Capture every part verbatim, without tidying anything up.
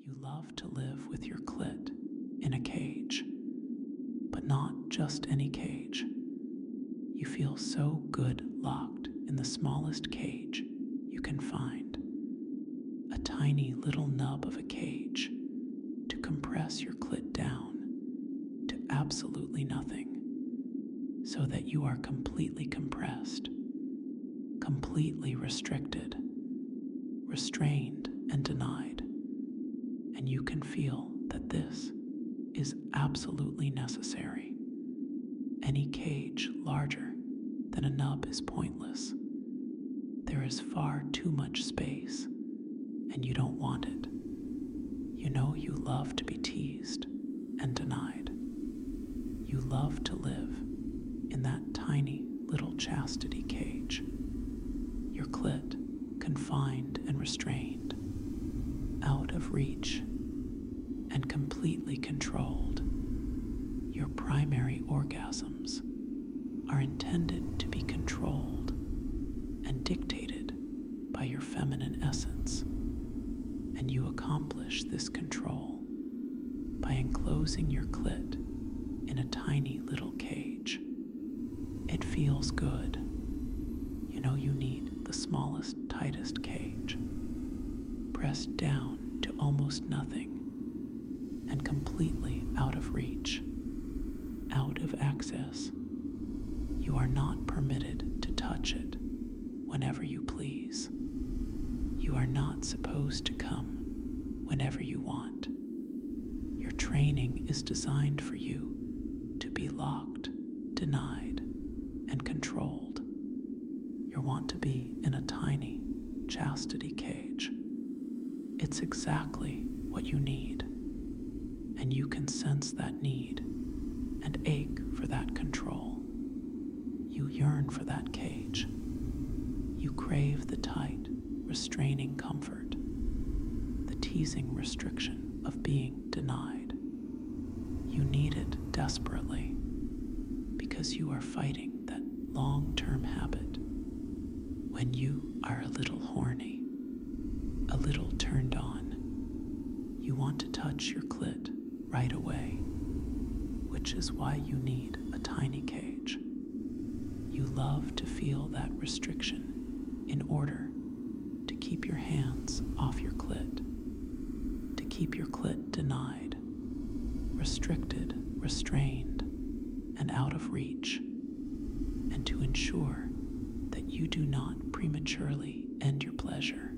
You love to live with your clit in a cage, but not just any cage. You feel so good locked in the smallest cage you can find, a tiny little nub of a cage to compress your clit down to absolutely nothing, so that you are completely compressed, completely restricted, restrained and denied, and you can feel that this is absolutely necessary. Any cage larger than a nub is pointless. There is far too much space, and you don't want it. You know you love to be teased and denied. You love to live in that tiny little chastity cage, your clit confined and restrained, out of reach and completely controlled. Your primary orgasms are intended to be controlled and dictated by your feminine essence, and you accomplish this control by enclosing your clit in a tiny little cage. It feels good. You know you need the smallest, tightest cage, pressed down to almost nothing and completely out of reach, out of access. You are not permitted to touch it whenever you please. You are not supposed to come whenever you want. Your training is designed for you to be locked, denied, and controlled. You want to be in a tiny chastity cage. It's exactly what you need, and you can sense that need and ache for that control. You yearn for that cage. You crave the tight, restraining comfort, the teasing restriction of being denied. You need it desperately because you are fighting that long-term habit when you are a little horny, a little turned on. You want to touch your clit right away, which is why you need a tiny cage. You love to feel that restriction in order to keep your hands off your clit, to keep your clit denied, restricted, restrained, and out of reach, and to ensure that you do not prematurely end your pleasure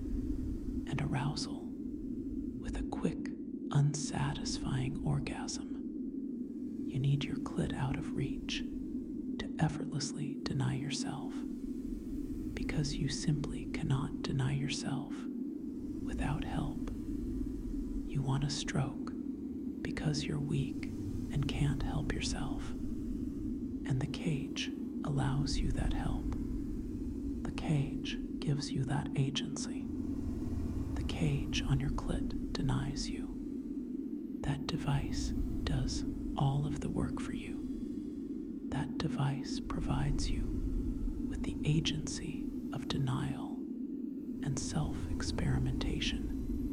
and arousal with a quick, unsatisfying orgasm. You need your clit out of reach to effortlessly deny yourself, because you simply cannot deny yourself without help. You want a stroke because you're weak and can't help yourself, and the cage allows you that help. The cage gives you that agency. The cage on your clit denies you. That device does all of the work for you. That device provides you with the agency of denial and self-experimentation.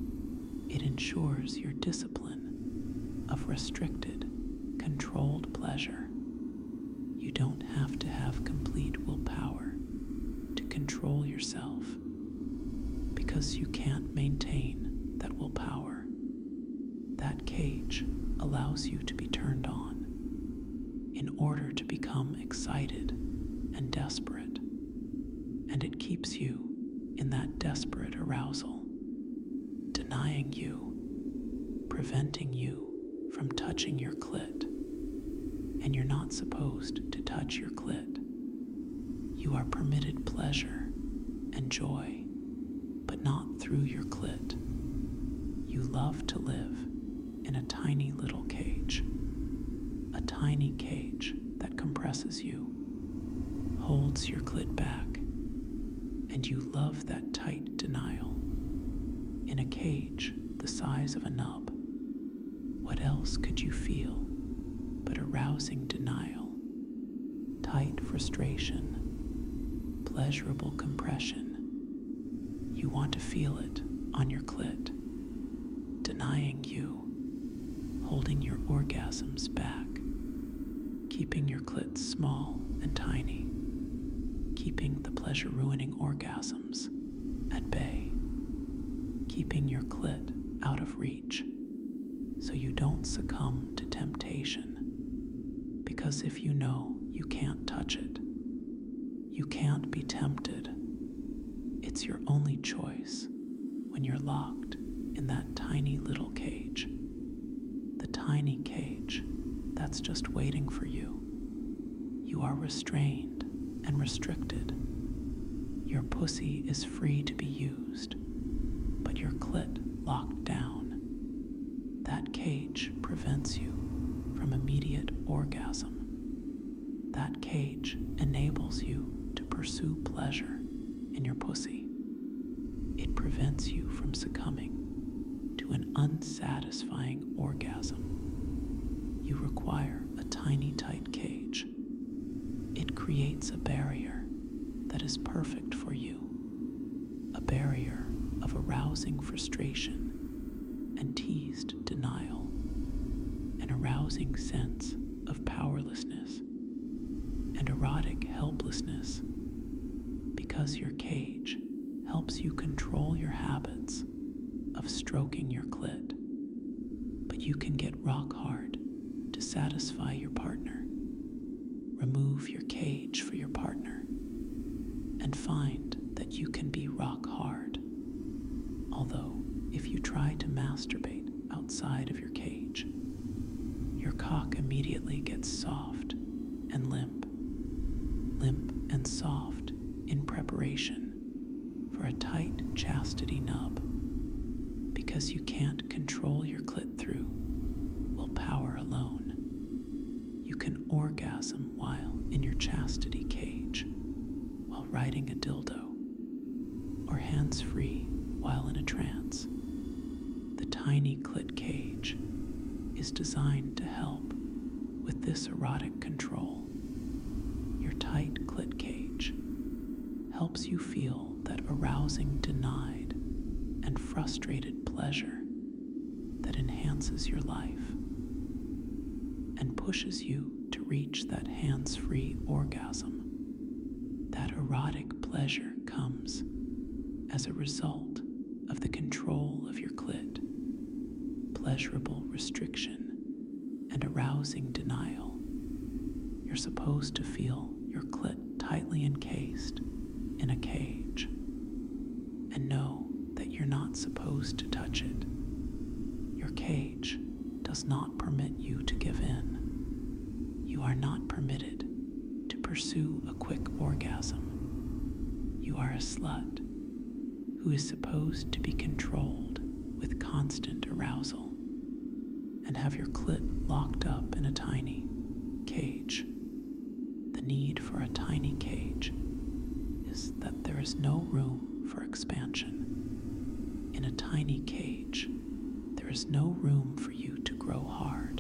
It ensures your discipline of restricted, controlled pleasure. You don't have to have complete willpower to control yourself, because you can't maintain that willpower. That cage allows you to be turned on in order to become excited and desperate, and it keeps you in that desperate arousal, denying you, preventing you from touching your clit. And you're not supposed to touch your clit. You are permitted pleasure and joy, but not through your clit. You love to live in a tiny little cage, a tiny cage that compresses you, holds your clit back, and you love that tight denial. In a cage the size of a nub, what else could you feel but arousing denial, tight frustration, pleasurable compression? You want to feel it on your clit, denying you, holding your orgasms back, keeping your clit small and tiny, keeping the pleasure-ruining orgasms at bay, keeping your clit out of reach so you don't succumb to temptation. Because if you know you can't touch it, you can't be tempted, it's your only choice when you're locked in that tiny little cage. The tiny cage that's just waiting for you. You are restrained and restricted. Your pussy is free to be used, but your clit locked down. That cage prevents you from immediate orgasm. That cage enables you to pursue pleasure in your pussy. It prevents you from succumbing to an unsatisfying orgasm. You require a tiny, tight cage. It creates a barrier that is perfect for you, a barrier of arousing frustration and teased denial, an arousing sense of powerlessness and erotic helplessness, because your cage helps you control your habits of stroking your clit, but you can get rock hard to satisfy your partner. Remove your cage for your partner and find that you can be rock hard. Although, if you try to masturbate outside of your cage, your cock immediately gets soft and limp, limp and soft in preparation for a tight chastity nub, because you can't control your clit through willpower alone. You can orgasm while in your chastity cage, while riding a dildo, or hands-free while in a trance. The tiny clit cage is designed to help with this erotic control. Your tight clit cage helps you feel that arousing denied and frustrated pleasure that enhances your life and pushes you to reach that hands-free orgasm. That erotic pleasure comes as a result of the control of your clit, pleasurable restriction, and arousing denial. You're supposed to feel your clit tightly encased in a cage and know that you're not supposed to touch it. Your cage does not permit you to give in. You are not permitted to pursue a quick orgasm. You are a slut who is supposed to be controlled with constant arousal and have your clit locked up in a tiny cage. The need for a tiny cage is that there is no room for expansion. In a tiny cage, there is no room for you to grow hard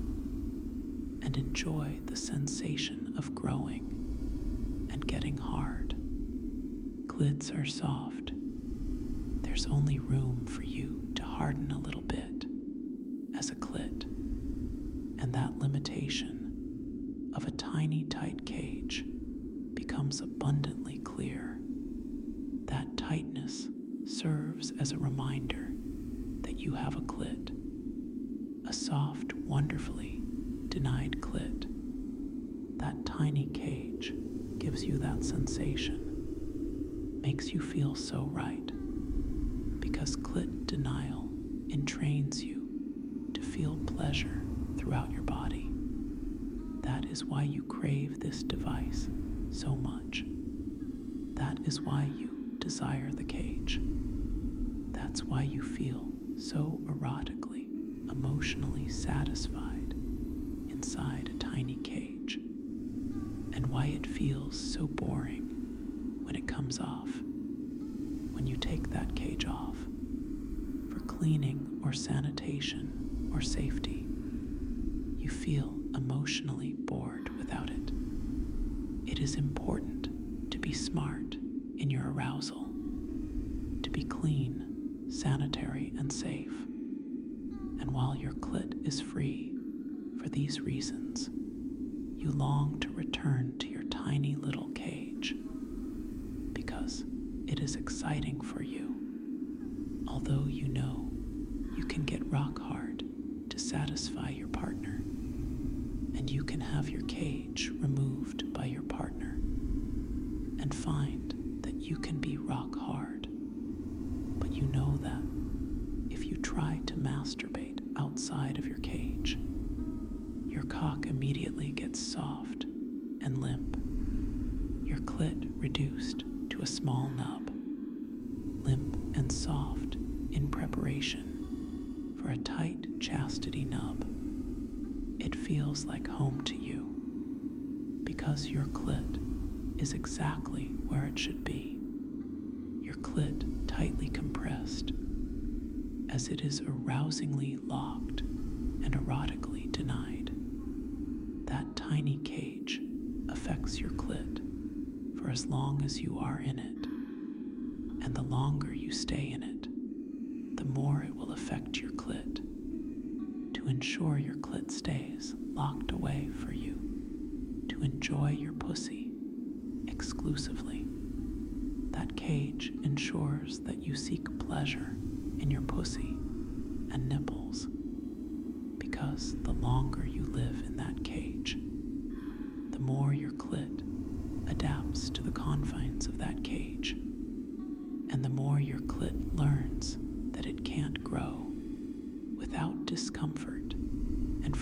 and enjoy the sensation of growing and getting hard. Clits are soft. There's only room for you to harden a little bit as a clit, and that limitation of a tiny, tight cage becomes abundantly clear. That tightness serves as a reminder that you have a clit, a soft, wonderfully denied clit. That tiny cage gives you that sensation, makes you feel so right, because clit denial entrains you to feel pleasure throughout your body. That is why you crave this device so much. That is why you desire the cage. That's why you feel so erotically, emotionally satisfied inside a tiny cage, and why it feels so boring when it comes off. When you take that cage off for cleaning or sanitation or safety, you feel emotionally bored without it. It is important to be smart in your arousal, to be clean, sanitary, and safe. And while your clit is free for these reasons, you long to return to your tiny little cage because it is exciting for you, although you know you can get rock hard to satisfy your partner, and you can have your cage removed by your partner and find that you can be rock hard. But you know that if you try to masturbate outside of your cage, your cock immediately gets soft and limp, your clit reduced to a small nub, limp and soft in preparation for a tight chastity nub. It feels like home to you because your clit is exactly where it should be, your clit tightly compressed, as it is arousingly locked and erotically denied. That tiny cage affects your clit for as long as you are in it, and the longer you stay in it, the more it will affect your clit to ensure your clit stays locked away for you, to enjoy your pussy exclusively. That cage ensures that you seek pleasure in your pussy and nipples, because the longer you live in that cage, the more your clit adapts to the confines of that cage, and the more your clit learns that it can't grow without discomfort and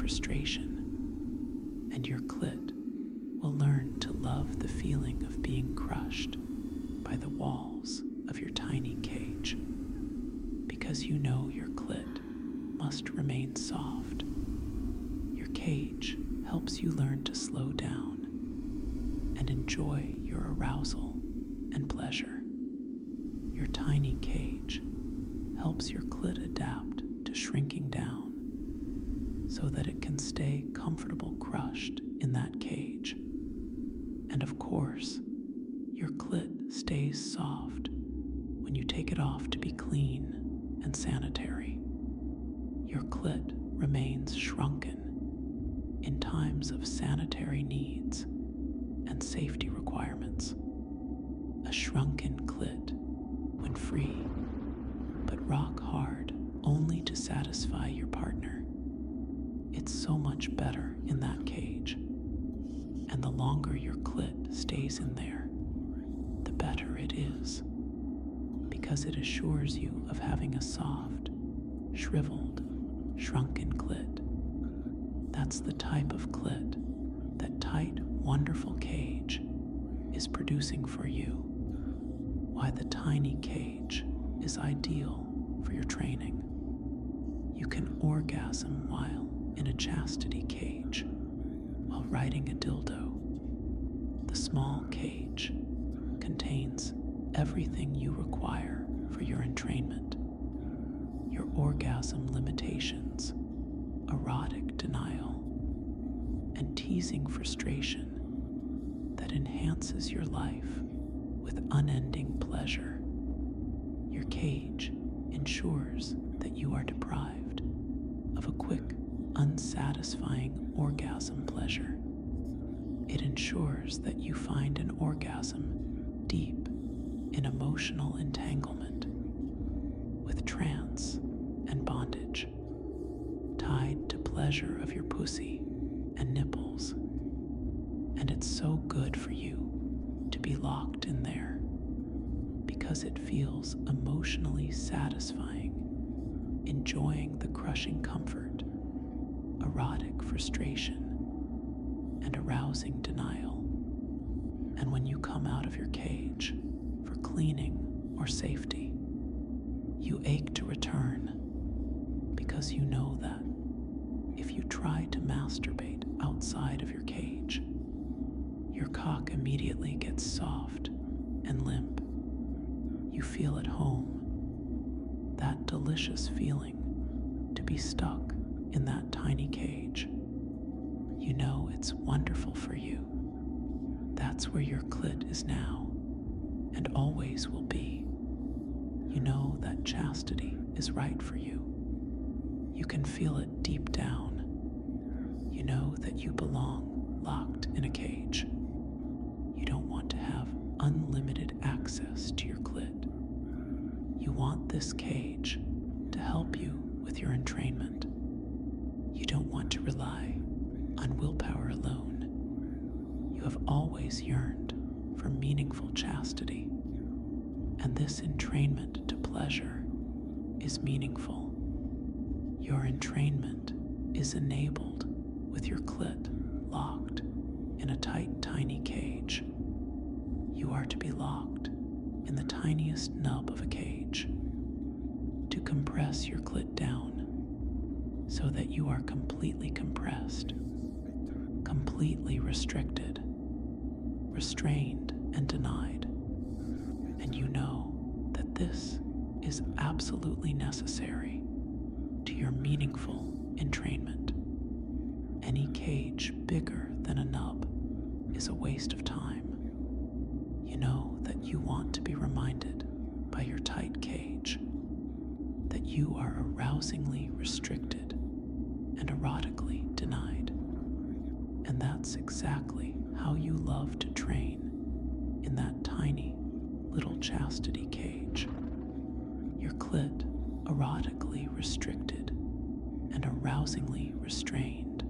frustration, and your clit will learn to love the feeling of being crushed by the walls of your tiny cage, because you know your clit must remain soft. Your cage helps you learn to slow down and enjoy your arousal and pleasure. Your tiny cage helps your clit adapt to shrinking down so that it can stay comfortable crushed in that cage. And of course, your clit stays soft when you take it off to be clean and sanitary. Your clit remains shrunken in times of sanitary needs and safety requirements. A shrunken clit when free, but rock hard only to satisfy your partner. It's so much better in that cage, and the longer your clit stays in there, the better it is, because it assures you of having a soft, shriveled, shrunken clit. That's the type of clit that tight, wonderful cage is producing for you. Why the tiny cage is ideal for your training. You can orgasm while in a chastity cage, while riding a dildo. The small cage contains everything you require for your entrainment. Your orgasm limitations, erotic denial, and teasing frustration that enhances your life with unending pleasure. Your cage ensures that you are deprived of a quick, unsatisfying orgasm pleasure. It ensures that you find an orgasm deep in emotional entanglement with trance and bondage, tied to pleasure of your pussy and nipples. And it's so good for you to be locked in there because it feels emotionally satisfying, enjoying the crushing comfort, erotic frustration, and arousing denial. And when you come out of your cage for cleaning or safety, you ache to return because you know that if you try to masturbate outside of your cage, your cock immediately gets soft and limp. You feel at home, that delicious feeling to be stuck in that tiny cage. You know it's wonderful for you. That's where your clit is now and always will be. You know that chastity is right for you. You can feel it deep down. You know that you belong locked in a cage. You don't want to have unlimited access to your clit. You want this cage to help you with your entrainment. You don't want to rely on willpower alone. You have always yearned for meaningful chastity, and this entrainment to pleasure is meaningful. Your entrainment is enabled with your clit locked in a tight, tiny cage. You are to be locked in the tiniest nub of a cage, to compress your clit down so that you are completely compressed, completely restricted, restrained and denied. And you know that this is absolutely necessary to your meaningful entrainment. Any cage bigger than a nub is a waste of time. You know that you want to be reminded by your tight cage that you are arousingly restricted and erotically denied. And that's exactly how you love to train in that tiny little chastity cage. Your clit erotically restricted and arousingly restrained,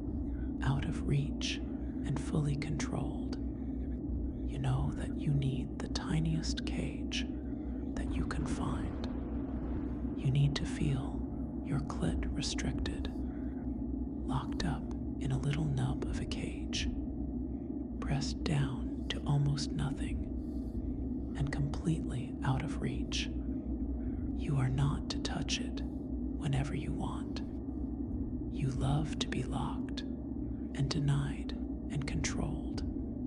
out of reach and fully controlled. You know that you need the tiniest cage that you can find. You need to feel your clit restricted, locked up in a little nub of a cage, pressed down to almost nothing, and completely out of reach. You are not to touch it whenever you want. You love to be locked and denied and controlled.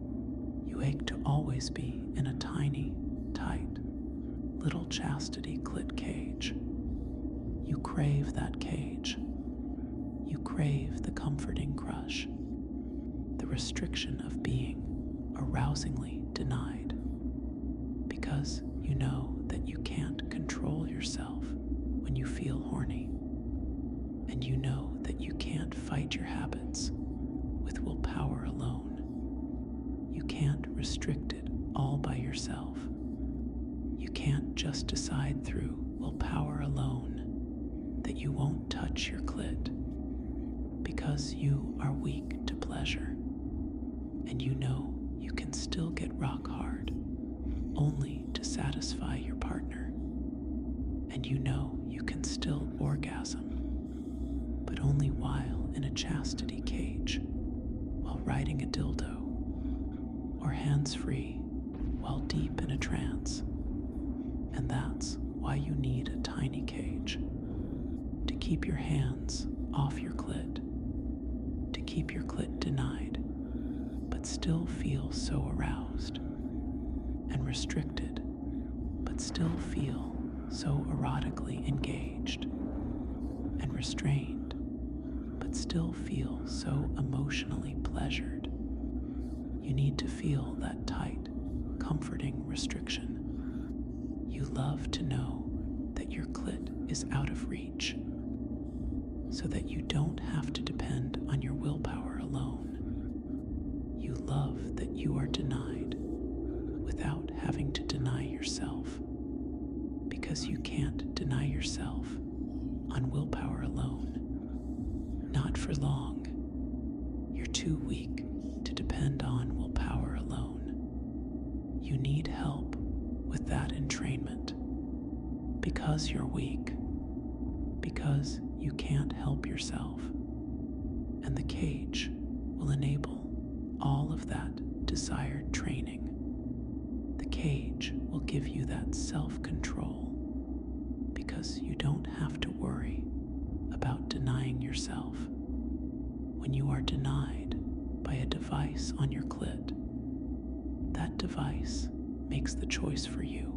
You ache to always be in a tiny, tight, little chastity clit cage. You crave that cage. You crave the comforting crush, the restriction of being arousingly denied, because you know that you can't control yourself when you feel horny, and you know that you can't fight your habits with willpower alone. You can't restrict it all by yourself. You can't just decide through willpower alone that you won't touch your clit, because you are weak to pleasure, and you know you can still get rock hard only to satisfy your partner, and you know you can still orgasm, but only while in a chastity cage, while riding a dildo, or hands-free while deep in a trance. And that's why you need a tiny cage, to keep your hands off your clit, to keep your clit denied, but still feel so aroused, and restricted, but still feel so erotically engaged, and restrained, but still feel so emotionally pleasured. You need to feel that tight, comforting restriction. You love to know that your clit is out of reach, so that you don't have to depend on your willpower alone. You love that you are denied without having to deny yourself, because you can't deny yourself on willpower alone. Not for long. You're too weak to depend on willpower alone. You need help with that entrainment, because you're weak, because you can't help yourself, and the cage will enable all of that desired training. The cage will give you that self-control, because you don't have to worry about denying yourself. When you are denied by a device on your clit, that device makes the choice for you.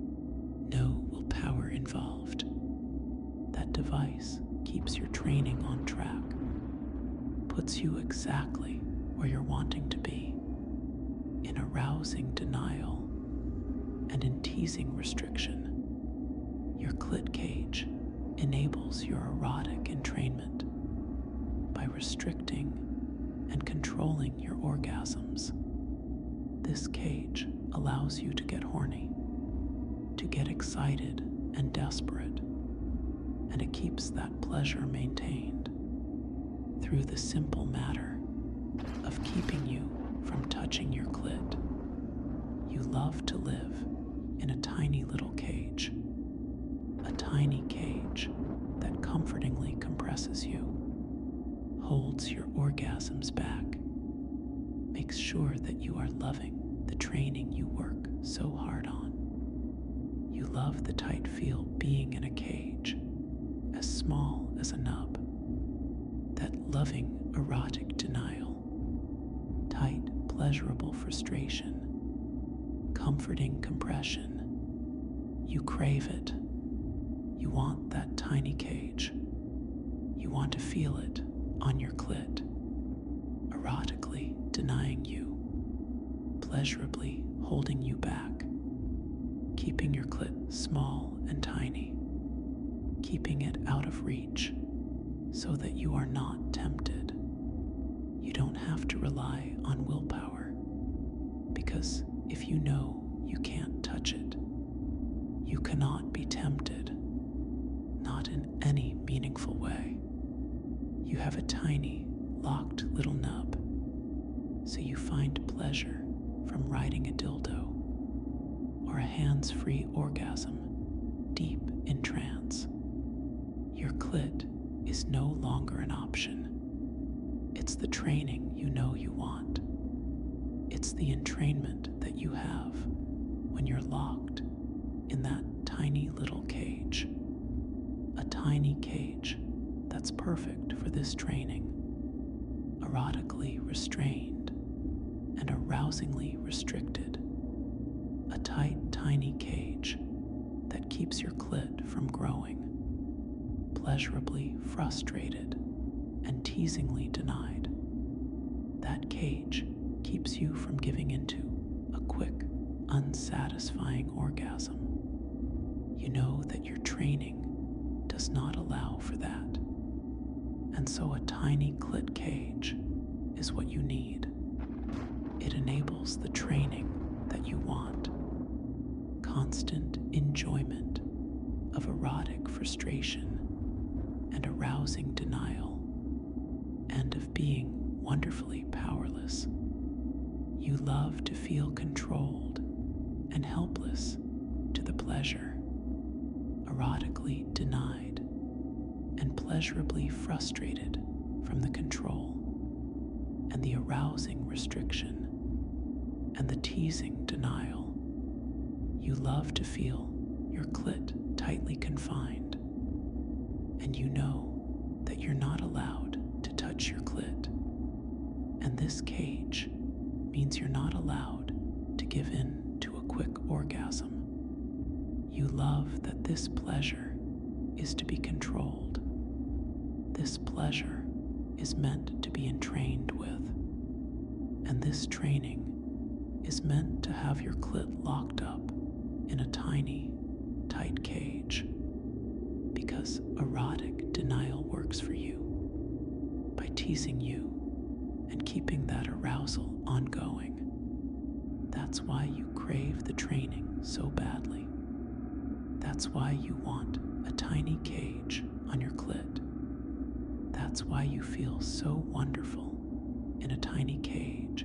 No willpower involved. That device keeps your training on track, puts you exactly where you're wanting to be, in arousing denial and in teasing restriction. Your clit cage enables your erotic entrainment by restricting and controlling your orgasms. This cage allows you to get horny, to get excited and desperate, and it keeps that pleasure maintained through the simple matter of keeping you from touching your clit. You love to live in a tiny little cage, a tiny cage that comfortingly compresses you, holds your orgasms back, makes sure that you are loving the training you work so hard on. You love the tight feel being in a cage, as small as a nub, that loving erotic denial, tight pleasurable frustration, comforting compression. You crave it. You want that tiny cage. You want to feel it on your clit, erotically denying you, pleasurably holding you back, keeping your clit small and tiny, keeping it out of reach so that you are not tempted. You don't have to rely on willpower, because if you know you can't touch it, you cannot be tempted, not in any meaningful way. You have a tiny, locked little nub, so you find pleasure from riding a dildo or a hands-free orgasm deep in trance. Your clit is no longer an option. It's the training you know you want. It's the entrainment that you have when you're locked in that tiny little cage. A tiny cage that's perfect for this training, erotically restrained and arousingly restricted. A tight, tiny cage that keeps your clit from growing, pleasurably frustrated and teasingly denied. That cage keeps you from giving into a quick, unsatisfying orgasm. You know that your training does not allow for that. And so a tiny clit cage is what you need. It enables the training that you want. Constant enjoyment of erotic frustration and arousing denial, and of being wonderfully powerless. You love to feel controlled and helpless to the pleasure, erotically denied and pleasurably frustrated from the control and the arousing restriction and the teasing denial. You love to feel your clit tightly confined, and you know that you're not allowed to touch your clit. And this cage means you're not allowed to give in to a quick orgasm. You love that this pleasure is to be controlled. This pleasure is meant to be entrained with. And this training is meant to have your clit locked up in a tiny, tight cage, because erotic denial works for you by teasing you and keeping that arousal ongoing. That's why you crave the training so badly. That's why you want a tiny cage on your clit. That's why you feel so wonderful in a tiny cage.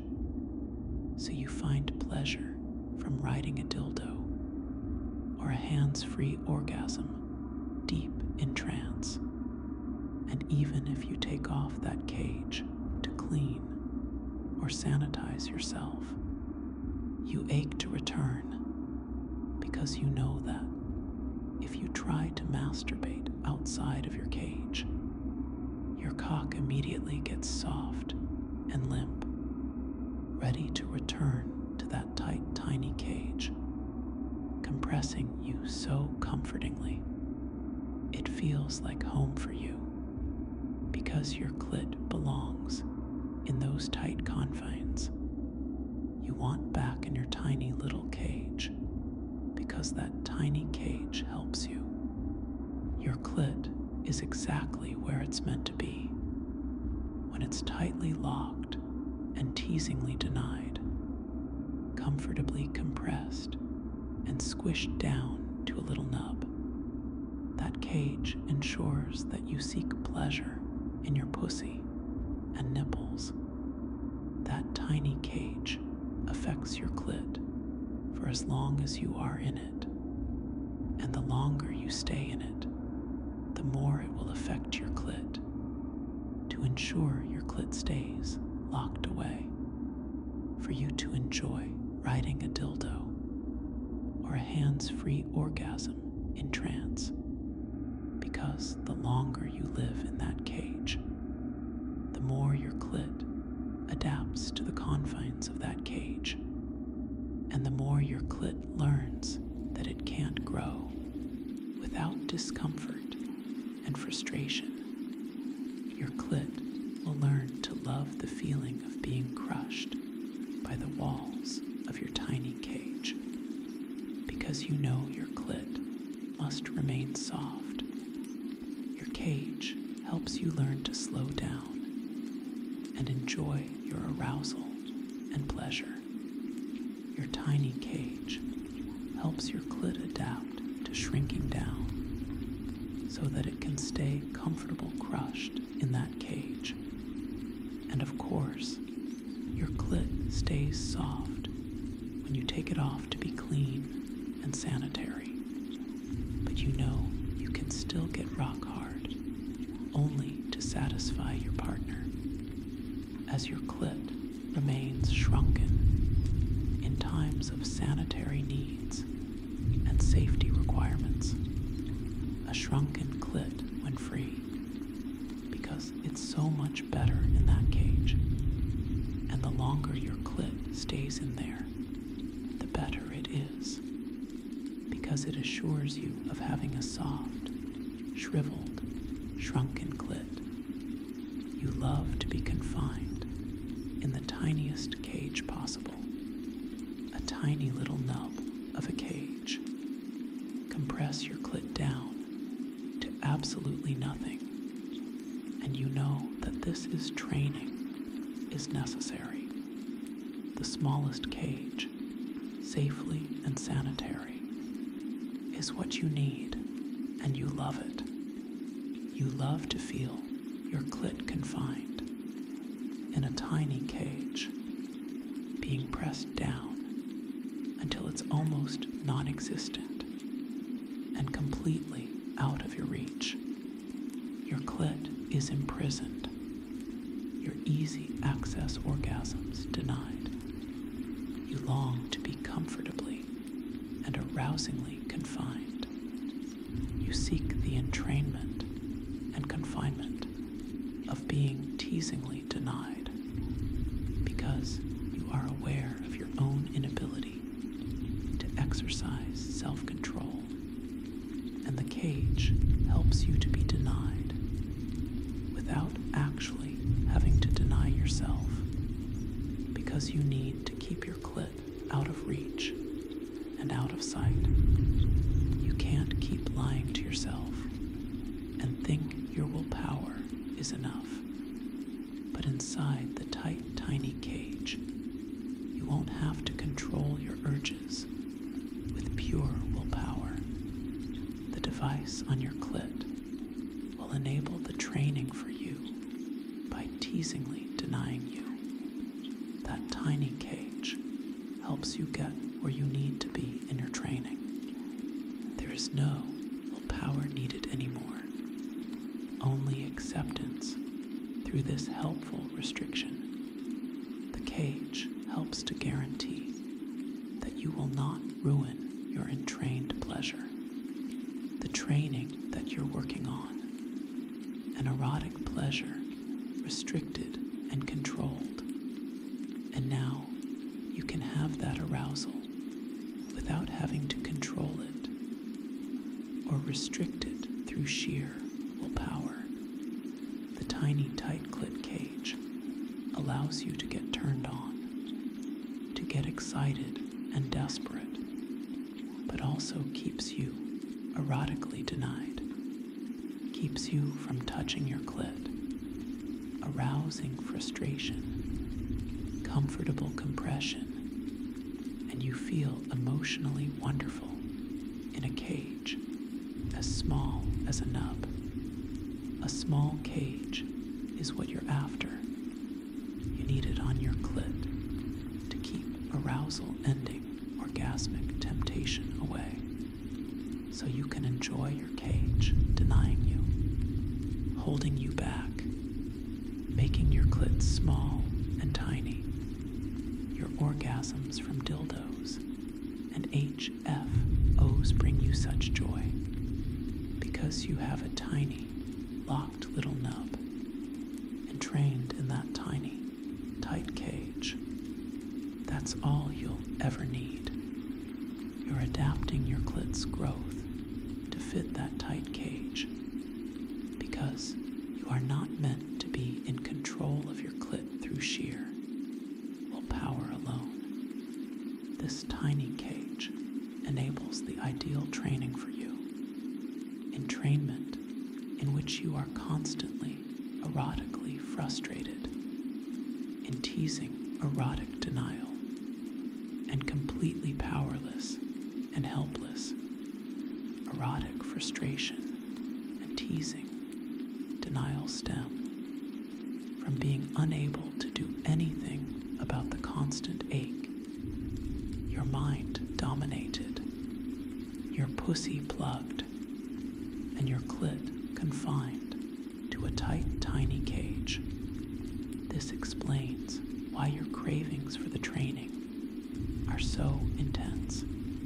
So you find pleasure from riding a dildo or a hands-free orgasm deep in trance. And even if you take off that cage to clean or sanitize yourself, you ache to return, because you know that if you try to masturbate outside of your cage, your cock immediately gets soft and limp, ready to return to that tight, tiny cage, compressing you so comfortingly. It feels like home for you, because your clit belongs in those tight confines. You want back in your tiny little cage, because that tiny cage helps you. Your clit is exactly where it's meant to be, when it's tightly locked and teasingly denied, comfortably compressed and squished down to a little nub. That cage ensures that you seek pleasure in your pussy and nipples. That tiny cage affects your clit for as long as you are in it, and the longer you stay in it, the more it will affect your clit to ensure your clit stays locked away, for you to enjoy riding a dildo or a hands-free orgasm in trance. Because the longer you live in that cage, the more your clit adapts to the confines of that cage, and the more your clit learns that it can't grow without discomfort and frustration. Your clit will learn to love the feeling of being crushed by the walls of your tiny cage, because you know your clit must remain soft. Your cage helps you learn to slow down and enjoy your arousal and pleasure. Your tiny cage helps your clit adapt to shrinking down so that it can stay comfortable crushed in that cage. And of course, your clit stays soft when you take it off to be clean and sanitary. But you know you can still get rock hard only to satisfy your partner, as your clit remains shrunken in times of sanitary needs and safety requirements. A shrunken clit when free, because it's so much better in that cage, and the longer your clit stays in there, the better it is, because it assures you of having a soft, shriveled, shrunken clit. You love to be confined in the tiniest cage possible, a tiny little nub of a cage. Compress your clit down to absolutely nothing, and you know that this is training is necessary. The smallest cage, safely and sanitary, is what you need, and you love it. You love to feel your clit confined in a tiny cage, being pressed down until it's almost non-existent and completely out of your reach. Your clit is imprisoned, your easy access orgasms denied. You long to be comfortably and arousingly confined. You seek the entrainment and confinement of being teasingly denied, because you are aware of your own inability to exercise self-control, and the cage helps you to be denied without actually having to deny yourself, because you need to keep your clit out of reach and out of sight. You can't keep lying to yourself and think your willpower is enough. But inside the tight, tiny cage, you won't have to control your urges with pure willpower. The device on your clit will enable the training for you by teasingly denying you. That tiny cage helps you get where you need to be in your training. There is no willpower needed anymore, only acceptance through this helpful restriction. The cage helps to guarantee that you will not ruin your entrained pleasure, the training that you're working on, an erotic pleasure restricted and controlled. And now you can have that arousal without having to control it or restrict it through sheer willpower. The tiny tight clit cage allows you to get turned on, to get excited and desperate, but also keeps you erotically denied keeps you from touching your clit, arousing frustration, comfortable compression, and you feel emotionally wonderful in a cage as small as a nub. A small cage is what you're after. You need it on your clit to keep arousal ending orgasmic temptation away, so you can enjoy your cage denying you, holding you back, making your clit small and tiny. Your orgasms from dildos and H F Os bring you such joy because you have a tiny, locked little nub entrained in that tiny, tight cage. That's all you'll ever need. You're adapting your clit's growth to fit that tight cage because you are not meant to be in control of your clit through sheer willpower alone. This tiny cage enables the ideal training for you. Entrainment in which you are constantly erotically frustrated, in teasing erotic denial, and completely powerless and helpless. Erotic frustration and teasing denial stem from being unable to do anything about the constant ache, your mind dominated, your pussy plugged, and your clit confined to a tight, tiny cage. This explains why your cravings for the training are so intense.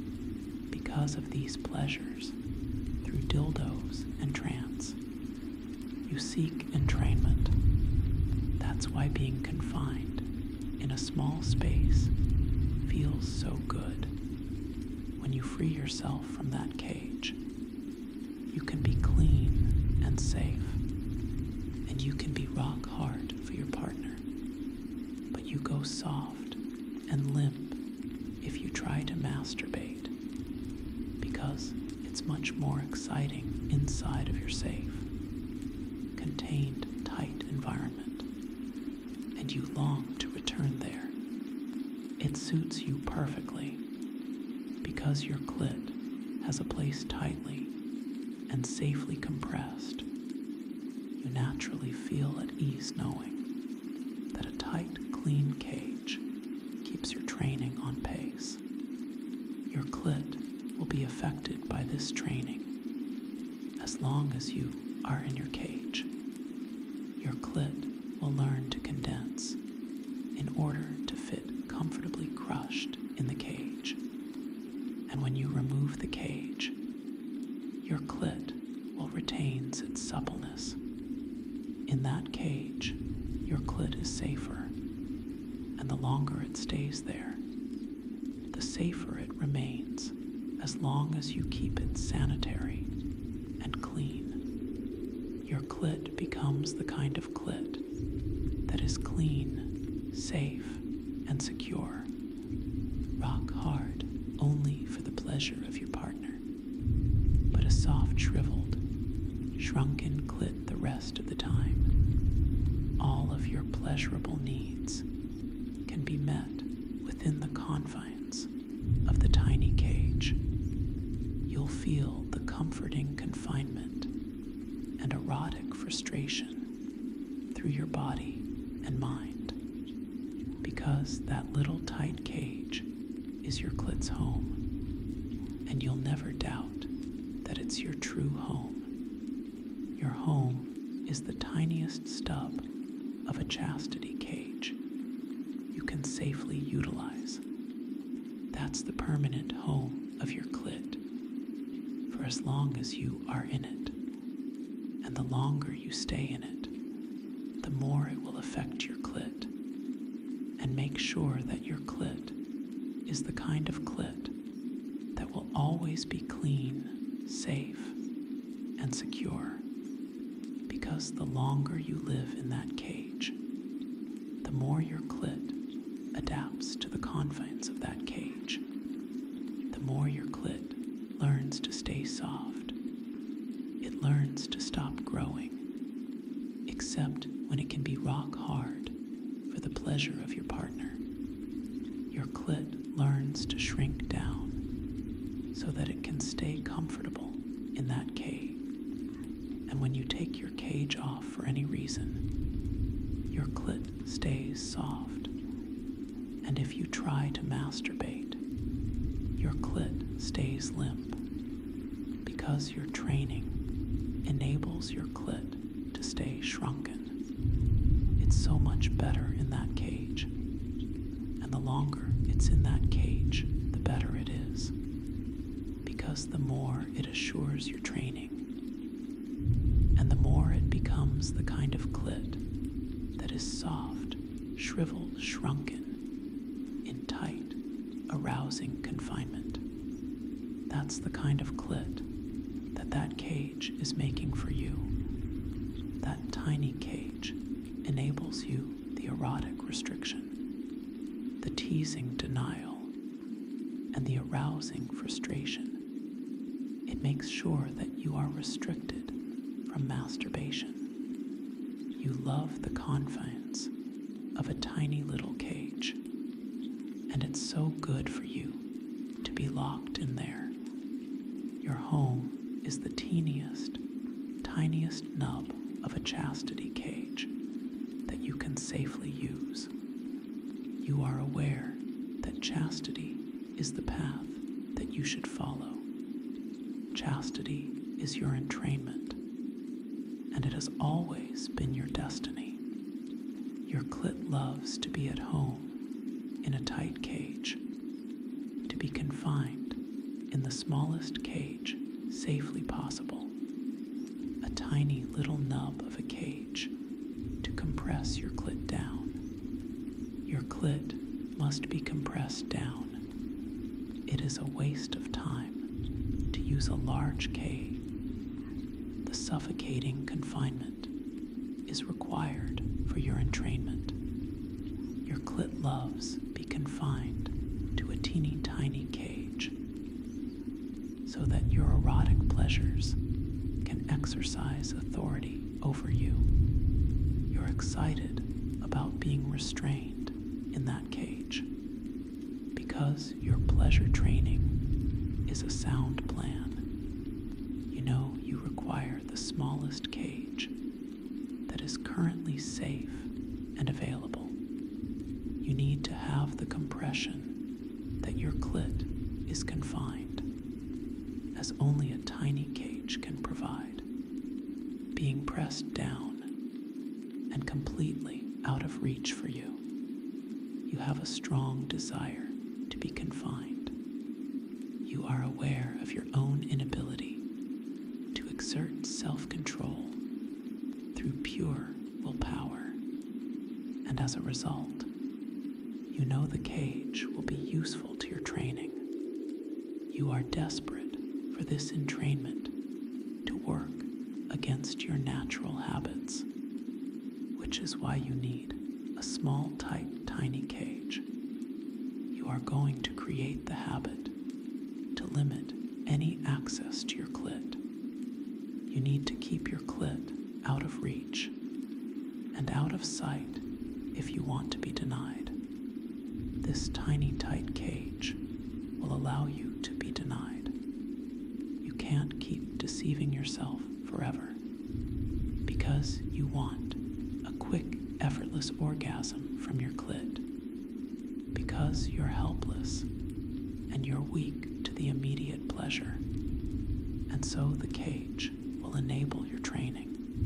Because of these pleasures, through dildos and trance, you seek entrainment. That's why being confined in a small space feels so good. When you free yourself from that cage, you can be clean and safe, and you can be rock hard for your partner, but you go soft and limp if you try to masturbate, because it's much more exciting inside of your safe, contained, tight environment, and you long to return there. It suits you perfectly because your clit has a place tightly and safely compressed. You naturally feel at ease knowing that a tight, clean cage keeps your training on pace. Your clit will be affected by this training as long as you are in your cage. Your clit will learn to condense in order to fit comfortably crushed in the cage. And when you remove the cage, your clit will retain its suppleness. In that cage, your clit is safer, and the longer it stays there, the safer it remains as long as you keep it sanitary and clean. Your clit becomes the kind of clit that is clean, safe, and secure. Rock hard only for the pleasure of your partner, but a soft, shriveled, shrunken clit the rest of the time. All of your pleasurable needs can be met within the confines of the tiny cage. You'll feel the comforting confinement and erotic frustration through your body and mind, because that little tight cage is your clit's home, and you'll never doubt that it's your true home. Your home is the tiniest stub of a chastity cage you can safely utilize. That's the permanent home of your clit for as long as you are in it. And the longer you stay in it, the more it will affect your clit. And make sure that your clit is the kind of clit that will always be clean, safe, and secure. Because the longer you live in that cage, the more your clit adapts to the confines of that cage. The more your clit learns to stay soft. It learns to stop growing, except when it can be rock hard for the pleasure of your partner. Your clit learns to shrink down so that it can stay comfortable in that cage. And when you take your cage off for any reason, your clit stays soft. And if you try to masturbate, your clit stays limp, because your training enables your clit to stay shrunken. It's so much better in that cage, and the longer it's in that cage, the better it is, because the more it assures your training, and the more it becomes the kind of clit that is soft, shriveled, shrunken, in tight, arousing confinement. That's the kind of clit that that cage is making for you. That tiny cage enables you the erotic restriction, the teasing denial, and the arousing frustration. It makes sure that you are restricted from masturbation. You love the confines of a tiny little cage, and it's so good for you to be locked in there. Your home is the teeniest, tiniest nub of a chastity cage that you can safely use. You are aware that chastity is the path that you should follow. Chastity is your entrainment, and it has always been your destiny. Your clit loves to be at home in a tight cage, to be confined in the smallest cage safely possible, a tiny little nub of a cage to compress your clit down. Your clit must be compressed down. It is a waste of time to use a large cage. The suffocating confinement is required for your entrainment. Your clit loves be confined to a teeny tiny cage so that your erotic pleasures can exercise authority over you. You're excited about being restrained in that cage because your pleasure training is a sound plan. You know you require the smallest cage that is currently safe and available. You need to have the compression that your clit is confined, as only a tiny cage can provide, being pressed down and completely out of reach for you. You have a strong desire to be confined. You are aware of your own inability to exert self-control through pure willpower, and as a result, you know the cage will be useful to your training. You are desperate for this entrainment to work against your natural habits, which is why you need a small, tight, tiny cage. You are going to create the habit to limit any access to your clit. You need to keep your clit out of reach and out of sight if you want to be denied. This tiny, tight cage will allow you to be denied. You can't keep deceiving yourself forever because you want a quick, effortless orgasm from your clit, because you're helpless and you're weak to the immediate pleasure. And so the cage will enable your training,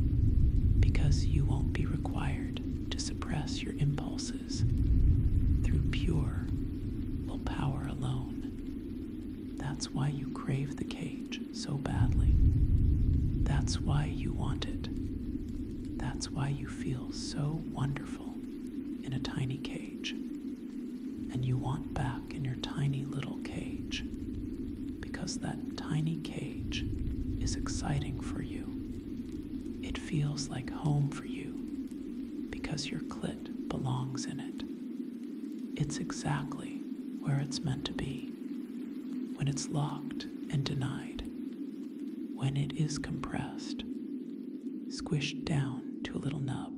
because you won't be required to suppress your impulses through pure willpower alone. That's why you crave the cage so badly. That's why you want it. That's why you feel so wonderful in a tiny cage, and you want back in your tiny little cage, because that tiny cage is exciting for you. It feels like home for you because your clit belongs in it. It's exactly where it's meant to be when it's locked and denied, when it is compressed, squished down to a little nub.